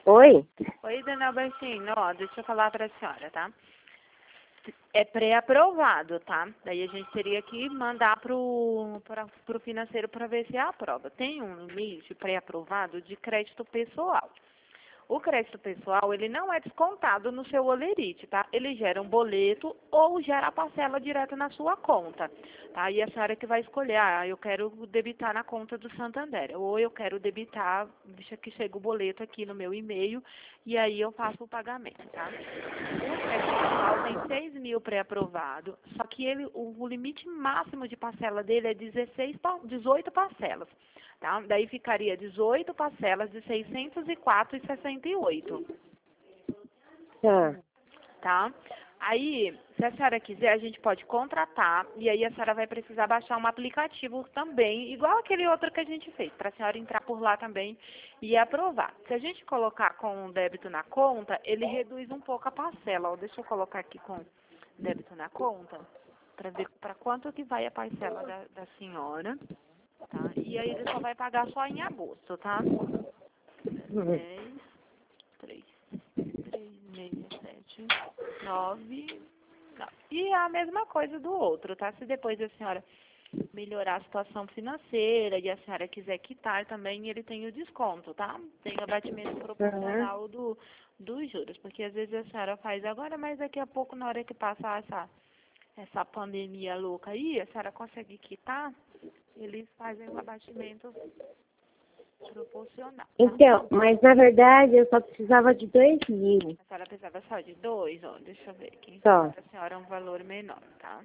Oi? Oi, dona Albertine. Ó, deixa eu falar pra senhora, tá? É pré-aprovado, tá? Daí a gente teria que mandar pro financeiro para ver se aprova. Tem um limite pré-aprovado de crédito pessoal. O crédito pessoal, ele não é descontado no seu holerite, tá? Ele gera um boleto ou gera a parcela direto na sua conta, tá? E a senhora que vai escolher, eu quero debitar na conta do Santander, ou eu quero debitar, deixa que chega o boleto aqui no meu e-mail, e aí eu faço o pagamento, tá? O crédito pessoal tem 6 mil pré-aprovado, só que o limite máximo de parcela dele é 18 parcelas. Tá? Daí ficaria 18 parcelas de 604,68. Tá. Tá? Aí, se a senhora quiser, a gente pode contratar e aí a senhora vai precisar baixar um aplicativo também, igual aquele outro que a gente fez, para a senhora entrar por lá também e aprovar. Se a gente colocar com débito na conta, ele reduz um pouco a parcela. Ó, deixa eu colocar aqui com débito na conta para ver para quanto que vai a parcela da senhora. Tá? E aí ele só vai pagar só em agosto, tá? 10, 3, 7, 9. E a mesma coisa do outro, tá? Se depois a senhora melhorar a situação financeira e a senhora quiser quitar também, ele tem o desconto, tá? Tem o abatimento proporcional dos juros, porque às vezes a senhora faz agora, mas daqui a pouco, na hora que passar essa pandemia louca aí, a senhora consegue quitar, eles fazem um abatimento proporcional. Tá? Então, mas na verdade eu só precisava de 2.000. A senhora precisava só de 2, ó, deixa eu ver aqui. Só. Para a senhora é um valor menor, tá?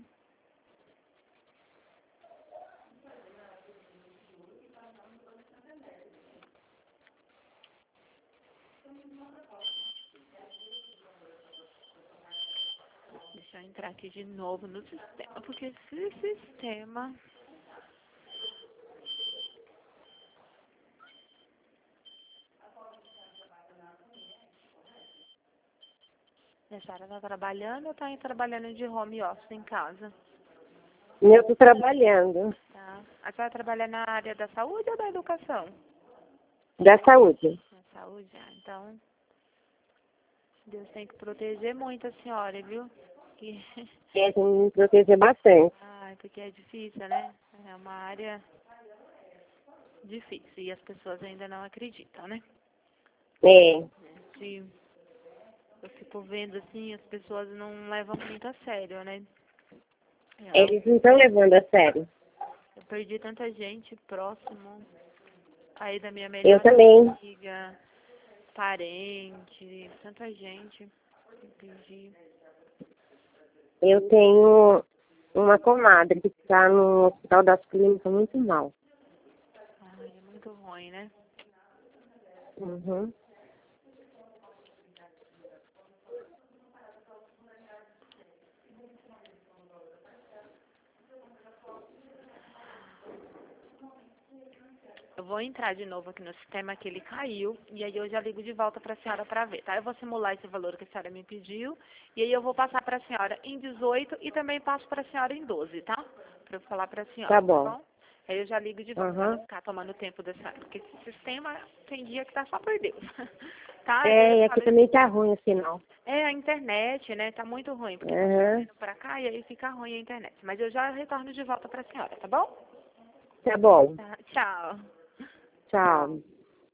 Deixa eu entrar aqui de novo no sistema, porque esse sistema... A senhora está trabalhando ou está trabalhando de home office em casa? Eu tô trabalhando. Tá. A senhora trabalha na área da saúde ou da educação? Da saúde. Na saúde, então... Deus tem que proteger muito a senhora, viu? Que... É, tem que me proteger bastante. Ai, porque é difícil, né? É uma área difícil e as pessoas ainda não acreditam, né? É. Se eu fico vendo assim, as pessoas não levam muito a sério, né? Eles não estão levando a sério. Eu perdi tanta gente próximo aí da minha Eu melhor também. amiga, parente, tanta gente. Eu perdi. Eu tenho uma comadre que está no Hospital das Clínicas muito mal. Ai, é muito ruim, né? Uhum. Eu vou entrar de novo aqui no sistema que ele caiu e aí eu já ligo de volta para a senhora para ver, tá? Eu vou simular esse valor que a senhora me pediu e aí eu vou passar para a senhora em 18 e também passo para a senhora em 12, tá? Para eu falar para a senhora, Tá tá bom. bom? Aí eu já ligo de volta para Uhum. não ficar tomando tempo da senhora, porque esse sistema tem dia que tá só por Deus, tá? É, e Eu aqui falo, também tá ruim o sinal. é a internet, né? Tá muito ruim, porque tá Uhum. chovendo para cá e aí fica ruim a internet. Mas eu já retorno de volta para a senhora, tá bom? Tá bom. Tá, tchau. Tchau.